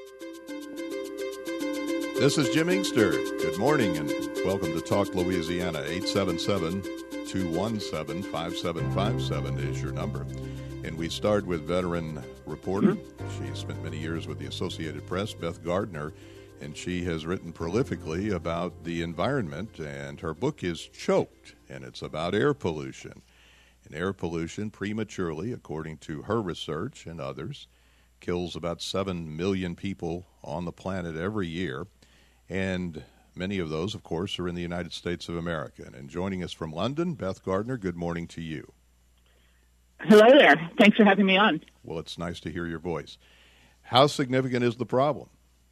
This is Jim Inkster. Good morning and welcome to Talk Louisiana. 877-217-5757 is your number. And we start with veteran reporter. She spent many years with the Associated Press, Beth Gardner, and she has written prolifically about the environment, and her book is Choked, and it's about air pollution. And air pollution prematurely, according to her research and others, kills about 7 million people on the planet every year. And many of those, of course, are in the United States of America. And joining us from London, Beth Gardner, good morning to you. Hello there. Thanks for having me on. Well, it's nice to hear your voice. How significant is the problem?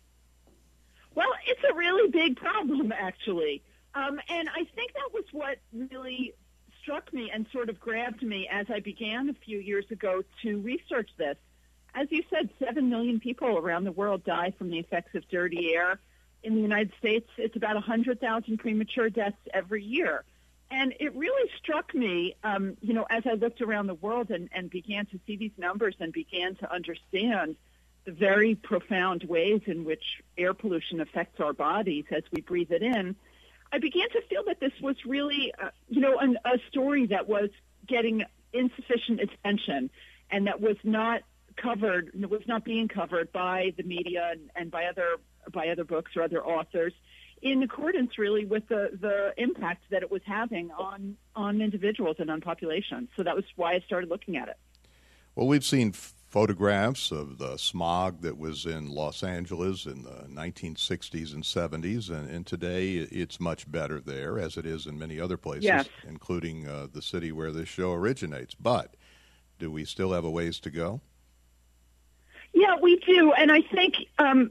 Well, it's a really big problem, actually. And I think that was what really struck me and sort of grabbed me as I began a few years ago to research this. As you said, 7 million people around the world die from the effects of dirty air. In the United States, it's about 100,000 premature deaths every year. And it really struck me, as I looked around the world and began to see these numbers and began to understand the very profound ways in which air pollution affects our bodies as we breathe it in, I began to feel that this was really, a story that was getting insufficient attention and that was not being covered by the media and by other books or other authors, in accordance really with the impact that it was having on individuals and on populations. So that was why I started looking at it. Well, we've seen photographs of the smog that was in Los Angeles in the 1960s and 70s, and today it's much better there, as it is in many other places, yes, including the city where this show originates. But do we still have a ways to go? Yeah, we do, and I think the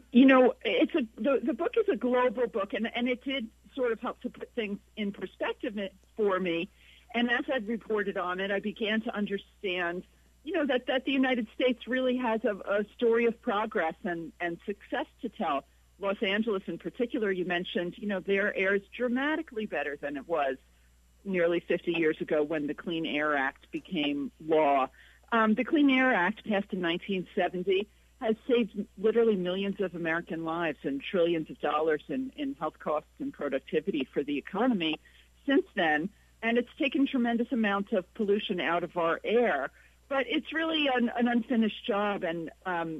book is a global book, and it did sort of help to put things in perspective for me. And as I reported on it, I began to understand, that the United States really has a story of progress and success to tell. Los Angeles, in particular, you mentioned, their air is dramatically better than it was nearly 50 years ago when the Clean Air Act became law. The Clean Air Act, passed in 1970, has saved literally millions of American lives and trillions of dollars in health costs and productivity for the economy since then. And it's taken tremendous amounts of pollution out of our air. But it's really an unfinished job. And,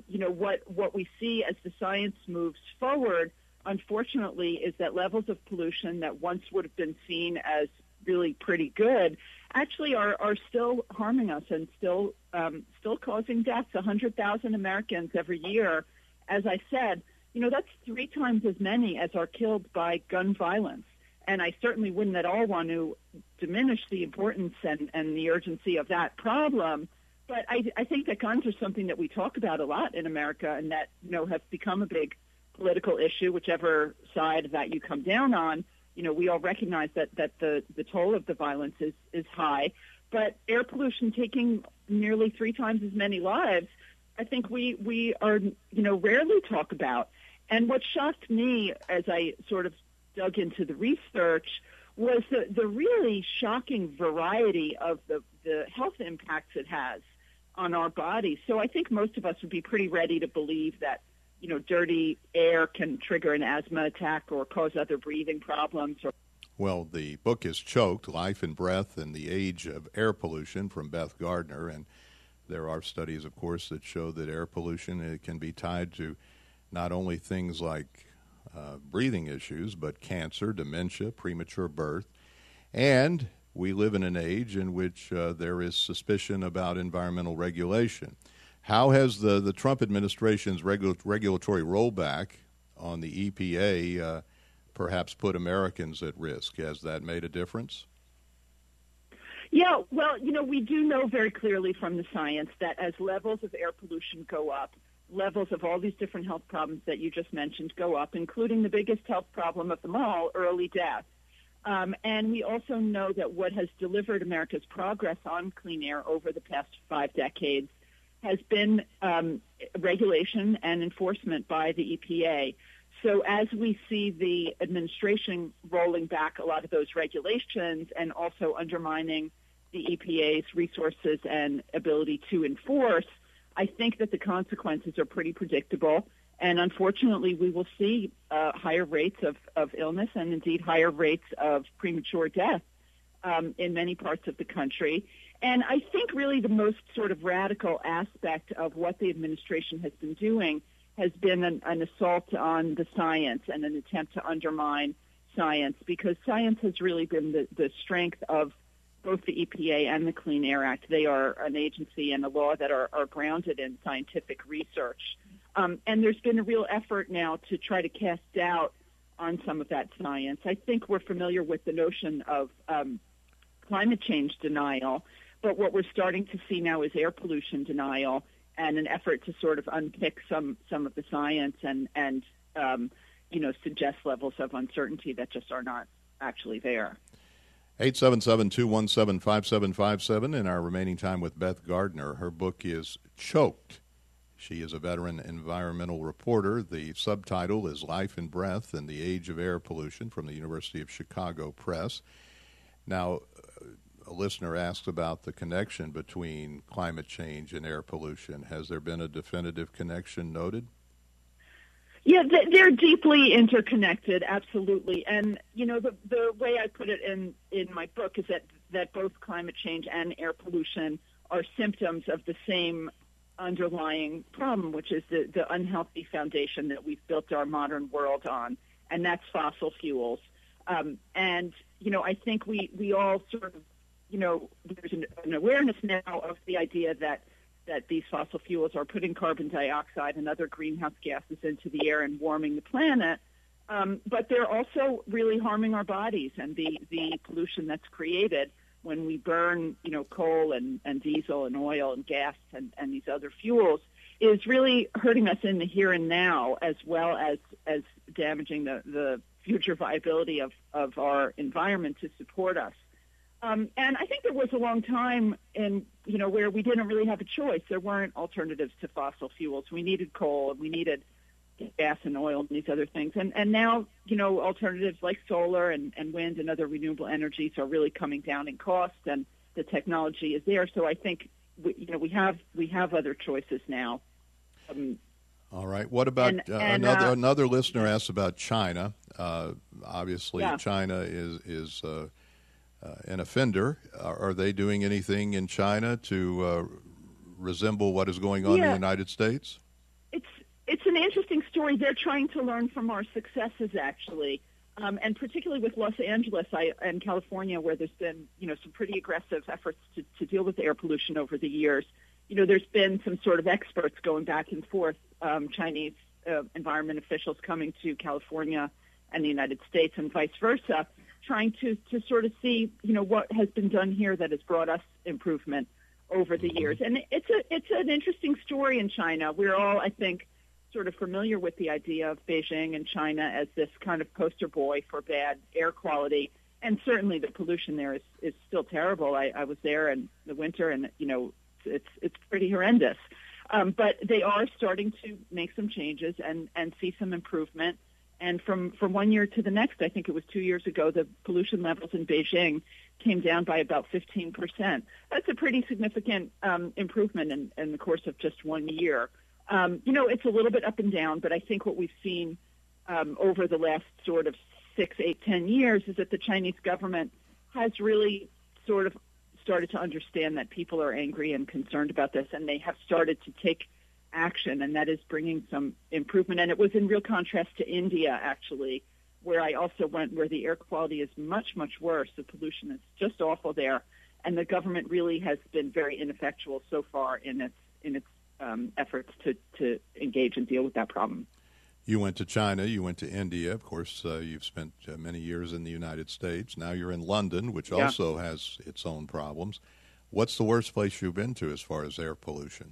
what we see as the science moves forward, unfortunately, is that levels of pollution that once would have been seen as really pretty good actually are still harming us and still causing deaths. 100,000 Americans every year. As I said, that's 3 times as many as are killed by gun violence. And I certainly wouldn't at all want to diminish the importance and the urgency of that problem. But I think that guns are something that we talk about a lot in America and that, have become a big political issue, whichever side of that you come down on. We all recognize that the toll of the violence is high, but air pollution taking nearly 3 times as many lives, I think we are, rarely talk about. And what shocked me as I sort of dug into the research was the really shocking variety of the health impacts it has on our bodies. So I think most of us would be pretty ready to believe that dirty air can trigger an asthma attack or cause other breathing problems. Well, the book is Choked, Life and Breath in the Age of Air Pollution from Beth Gardner. And there are studies, of course, that show that air pollution can be tied to not only things like breathing issues, but cancer, dementia, premature birth. And we live in an age in which there is suspicion about environmental regulation. How has the Trump administration's regulatory rollback on the EPA perhaps put Americans at risk? Has that made a difference? Yeah, well, we do know very clearly from the science that as levels of air pollution go up, levels of all these different health problems that you just mentioned go up, including the biggest health problem of them all, early death. And we also know that what has delivered America's progress on clean air over the past 5 decades has been regulation and enforcement by the EPA. So as we see the administration rolling back a lot of those regulations and also undermining the EPA's resources and ability to enforce, I think that the consequences are pretty predictable. And unfortunately, we will see higher rates of illness and indeed higher rates of premature death in many parts of the country. And I think really the most sort of radical aspect of what the administration has been doing has been an assault on the science and an attempt to undermine science, because science has really been the strength of both the EPA and the Clean Air Act. They are an agency and a law that are grounded in scientific research. And there's been a real effort now to try to cast doubt on some of that science. I think we're familiar with the notion of climate change denial, but what we're starting to see now is air pollution denial and an effort to sort of unpick some of the science and suggest levels of uncertainty that just are not actually there. 877-217-5757 in our remaining time with Beth Gardner. Her book is Choked. She is a veteran environmental reporter. The subtitle is Life and Breath in the Age of Air Pollution from the University of Chicago Press. Now, a listener asks about the connection between climate change and air pollution. Has there been a definitive connection noted? Yeah, they're deeply interconnected, absolutely. And, the way I put it in my book is that both climate change and air pollution are symptoms of the same underlying problem, which is the unhealthy foundation that we've built our modern world on, and that's fossil fuels. I think we all sort of, there's an awareness now of the idea that these fossil fuels are putting carbon dioxide and other greenhouse gases into the air and warming the planet, but they're also really harming our bodies, and the pollution that's created when we burn, coal and diesel and oil and gas and these other fuels is really hurting us in the here and now, as well as damaging the future viability of our environment to support us. And I think there was a long time where we didn't really have a choice. There weren't alternatives to fossil fuels. We needed coal and we needed gas and oil and these other things. And now, alternatives like solar and wind and other renewable energies are really coming down in cost, and the technology is there. So I think we have other choices now. All right. What about another listener asked about China? Obviously, yeah. China is an offender. Are they doing anything in China to resemble what is going on in the United States? It's an interesting story. They're trying to learn from our successes, actually, and particularly with Los Angeles and California, where there's been some pretty aggressive efforts to deal with air pollution over the years. There's been some sort of experts going back and forth, Chinese environment officials coming to California and the United States and vice versa, trying to sort of see, what has been done here that has brought us improvement over the years. And it's an interesting story in China. We're all, I think, sort of familiar with the idea of Beijing and China as this kind of poster boy for bad air quality. And certainly the pollution there is still terrible. I was there in the winter, and, it's pretty horrendous. But they are starting to make some changes and see some improvement. And from one year to the next, I think it was 2 years ago, the pollution levels in Beijing came down by about 15%. That's a pretty significant improvement in the course of just 1 year. It's a little bit up and down, but I think what we've seen over the last sort of 6, 8, 10 years is that the Chinese government has really sort of started to understand that people are angry and concerned about this, and they have started to take action, and that is bringing some improvement. And it was in real contrast to India, actually, where I also went, where the air quality is much, much worse. The pollution is just awful there, and the government really has been very ineffectual so far in its efforts to engage and deal with that problem. You went to China, you went to India. Of course, you've spent many years in the United States. Now you're in London, which also has its own problems. What's the worst place you've been to as far as air pollution?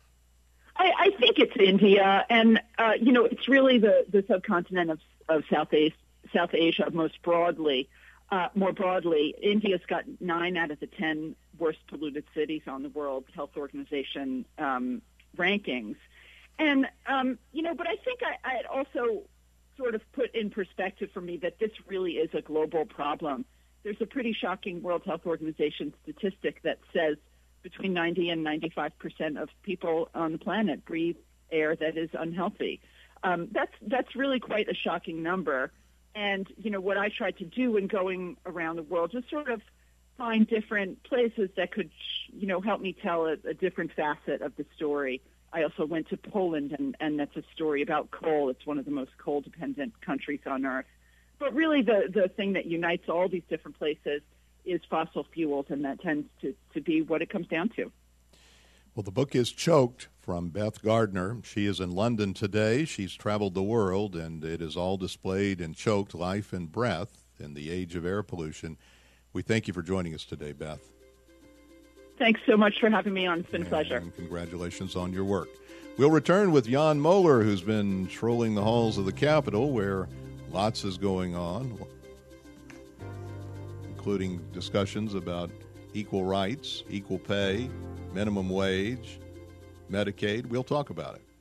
I think it's India, and it's really the subcontinent of South Asia most broadly. More broadly, India's got 9 out of the 10 worst polluted cities on the World Health Organization rankings. And, but I think I also sort of put in perspective for me that this really is a global problem. There's a pretty shocking World Health Organization statistic that says between 90 and 95% of people on the planet breathe air that is unhealthy. That's really quite a shocking number. And, what I tried to do in going around the world, just sort of find different places that could, help me tell a different facet of the story. I also went to Poland, and that's a story about coal. It's one of the most coal-dependent countries on Earth. But really the thing that unites all these different places is fossil fuels, and that tends to be what it comes down to. Well, the book is Choked from Beth Gardner. She is in London today. She's traveled the world, and it is all displayed in Choked, Life and Breath in the Age of Air Pollution. We thank you for joining us today, Beth. Thanks so much for having me on. It's been a pleasure. And congratulations on your work. We'll return with Jan Moeller, who's been trolling the halls of the Capitol, where lots is going on, including discussions about equal rights, equal pay, minimum wage, Medicaid. We'll talk about it.